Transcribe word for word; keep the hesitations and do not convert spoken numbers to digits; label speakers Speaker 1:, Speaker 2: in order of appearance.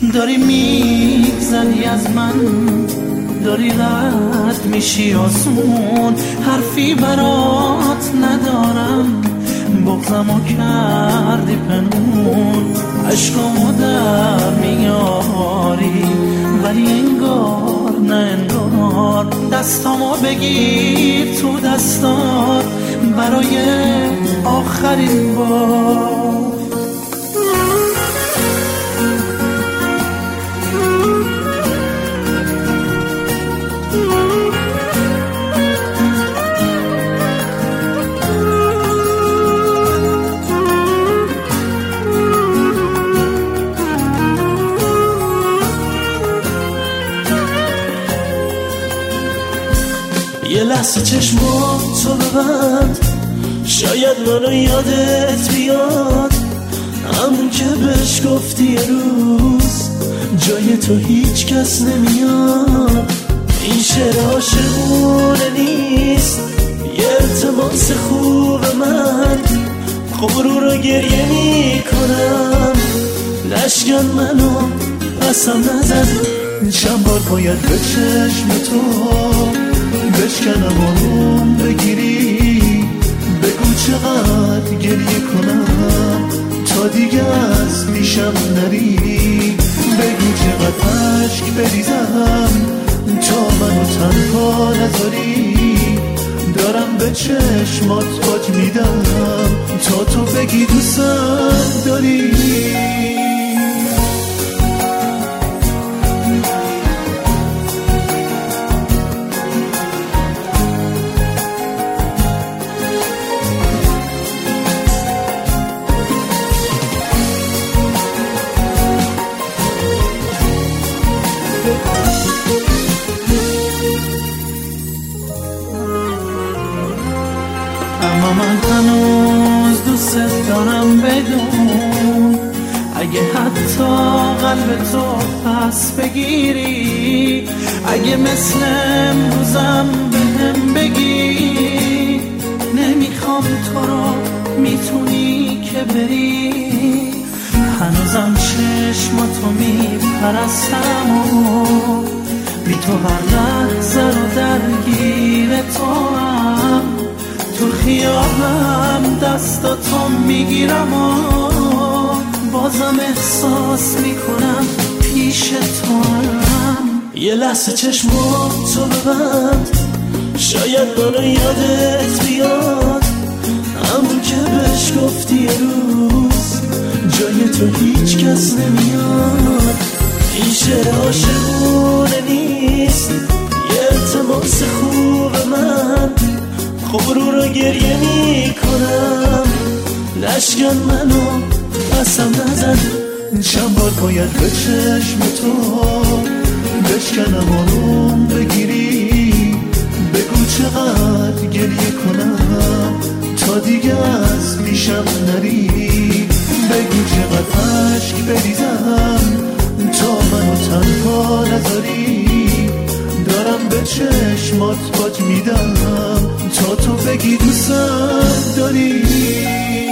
Speaker 1: داری میگذری از من، داری رد میشی آسون، حرفی برات ندارم، بغضمو کردی پنهون، عشقمو در میاری ولی انگار نه انگار، دستامو بگیر تو دستات برای آخرین بار. یه لحظه چشماتو ببند، شاید منو یادت بیاد، همون که بهش گفتی یه روز جای تو هیچ کس نمیاد. این شعر عاشقونه نیست، یه التماس خوب من، غرور رو گریه میکنم، نشکن منو قسم نزن، چند بار باید به چشم تو بشکنم آروم بگیری، بگو چقدر گریه کنم تا دیگه از پیشم نری، بگو چقدر عشق بریزم تا منو تنها نذاری، دارم به چشمات باج میدم تا تو بگی دوستم داری. اما من هنوز دوست دارم بدون، اگه حتی قلب تو پس بگیری، اگه مثل امروزم بهم بگی نمیخوام تو رو، میتونی که بری، هنوزم چشماتو میپرستم و بی تو هر لحظه رو درگیر تو هم، تو خیابم دستاتو میگیرم و بازم احساس میکنم پیش تو هم. یه لحظه چشماتو ببند، شاید منو یادت بیاد، همون که بهش گفتی یه روز جای تو هیچ کس نمیاد. این شعر عاشقونه نیست، یه التماس خوب من، غرور رو گریه میکنم، نشکن منو قسم نزن، چند بار باید به چشم تو بشکنم آروم بگیری، بگو چقدر گریه کنم تا دیگه از پیشم نری، بگو چقدر عشق بریزم تا منو تنها نذاری، دارم به چشمات باج میدم تا تو بگی دوستم داری.